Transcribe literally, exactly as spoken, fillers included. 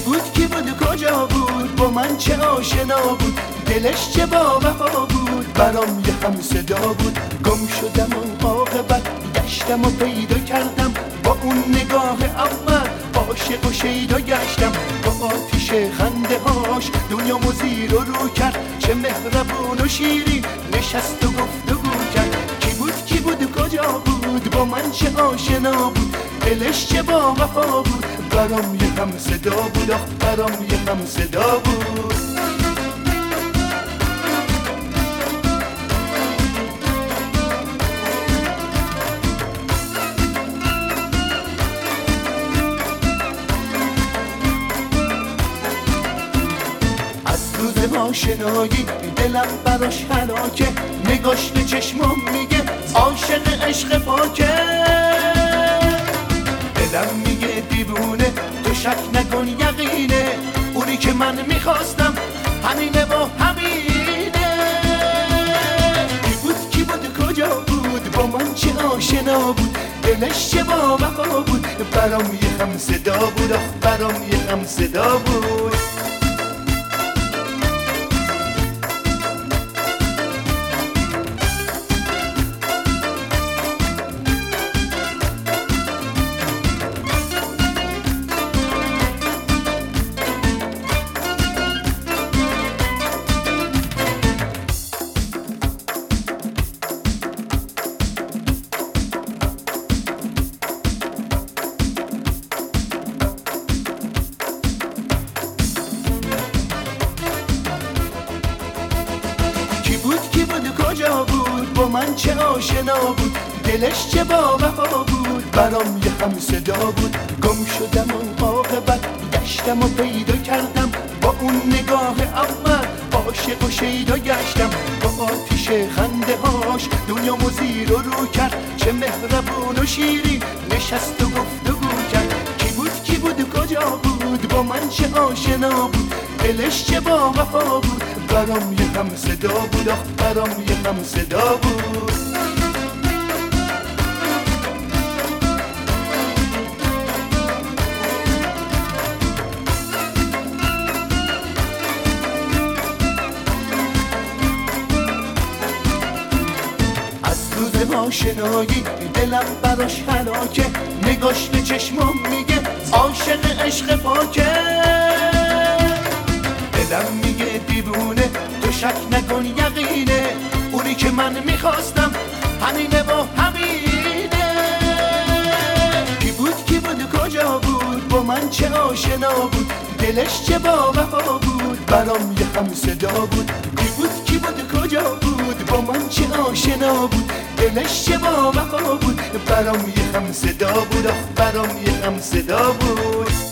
بود کی بود کجا بود با من چه آشنا بود دلش چه با وفا بود برام یه هم صدا بود گم شدم و عاقبت گشتم و پیدا کردم با اون نگاه اول عاشق و شیدا گشتم با آتیش خنده هاش دنیامو زیر و رو کرد چه مهربون و شیرین نشست و گفتگو کرد کی بود کی بود کجا بود با من چه آشنا بود دلش چه با وفا بود برام یه هم صدا بود آخ برام یه هم صدا بود آشنایی دلم براش هلاکه نگاش به چشمم میگه عاشق عشق پاکه دلم میگه دیوونه تو شک نکن یقینه اونی که من میخواستم همینه و همینه کی بود کی بود کجا بود با من چه آشنا بود دلش چه با وفا بود برام یه هم صدا بود آخ برام یه هم صدا بود کجا بود با من چه آشنا بود دلش چه با وفا بود برام یه هم صدا بود گم شدم و عاقبت گشتم و پیدا کردم با اون نگاه اول عاشق و شیدا گشتم با آتیش خنده هاش دنیامو زیر و رو کرد چه مهربون و شیرین نشست و گفتگو کرد کی بود کی بود کجا بود با من چه آشنا بود دلش چه با وفا بود برام یه هم صدا بود آخ برام یه هم صدا بود از روز آشنایی دلم براش هلاکه نگاش به چشمم میگه عاشق عشق پاکه دلم میگه دیوونه تو شک نکن یقینه اونی که من میخواستم همینه و همینه کی بود کی بود کجا بود با من چه آشنا بود دلش چه با وفا بود برام یه هم صدا بود کی بود کی بود کجا بود با من چه آشنا بود دلش چه با وفا بود برام یه هم صدا بود آخ برام یه هم صدا بود